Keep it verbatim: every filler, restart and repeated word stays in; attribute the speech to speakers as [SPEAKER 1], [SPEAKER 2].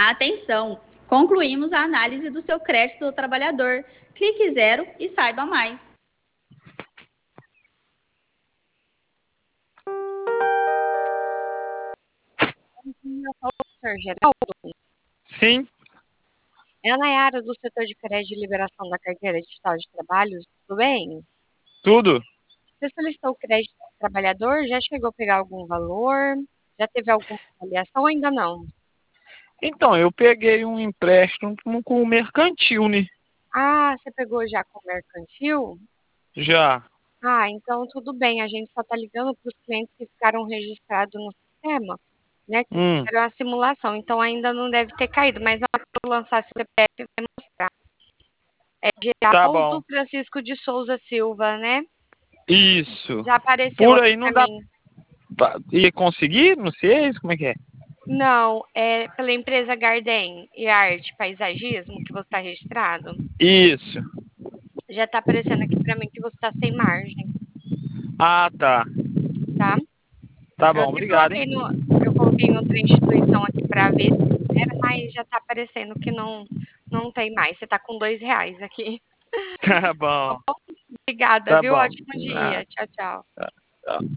[SPEAKER 1] Atenção! Concluímos a análise do seu crédito do trabalhador. Clique zero e saiba mais.
[SPEAKER 2] Senhor Geraldo?
[SPEAKER 3] Sim.
[SPEAKER 2] É a Nayara do setor de crédito e liberação da carteira digital de trabalhos, tudo bem?
[SPEAKER 3] Tudo.
[SPEAKER 2] Você solicitou o crédito do trabalhador? Já chegou a pegar algum valor? Já teve alguma avaliação ou ainda não?
[SPEAKER 3] Então, eu peguei um empréstimo com o mercantil, né?
[SPEAKER 2] Ah, você pegou já com o mercantil?
[SPEAKER 3] Já.
[SPEAKER 2] Ah, então tudo bem. A gente só está ligando para os clientes que ficaram registrados no sistema, né? Que
[SPEAKER 3] Hum.
[SPEAKER 2] fizeram a simulação. Então ainda não deve ter caído, mas na hora que eu lançar esse C P F vai mostrar. É
[SPEAKER 3] Tá bom.
[SPEAKER 2] Geraldo Francisco de Souza Silva, né?
[SPEAKER 3] Isso.
[SPEAKER 2] Já apareceu
[SPEAKER 3] Por
[SPEAKER 2] aqui
[SPEAKER 3] aí não
[SPEAKER 2] para
[SPEAKER 3] dá
[SPEAKER 2] mim.
[SPEAKER 3] pra... Ia conseguir? Não sei, como é que é?
[SPEAKER 2] Não, é pela empresa Garden e Arte Paisagismo que você está registrado.
[SPEAKER 3] Isso.
[SPEAKER 2] Já está aparecendo aqui para mim que você está sem margem,
[SPEAKER 3] Ah, tá.
[SPEAKER 2] tá?
[SPEAKER 3] Tá
[SPEAKER 2] Eu
[SPEAKER 3] bom,
[SPEAKER 2] até
[SPEAKER 3] obrigado,
[SPEAKER 2] coloquei
[SPEAKER 3] hein?
[SPEAKER 2] no, eu coloquei em outra instituição aqui para ver se era, mas já está aparecendo que não, não tem mais. Você está com dois reais aqui.
[SPEAKER 3] Tá bom.
[SPEAKER 2] Obrigada,
[SPEAKER 3] Tá
[SPEAKER 2] viu?
[SPEAKER 3] bom.
[SPEAKER 2] Ótimo
[SPEAKER 3] Ah,
[SPEAKER 2] dia. Tchau, tchau.
[SPEAKER 3] tá.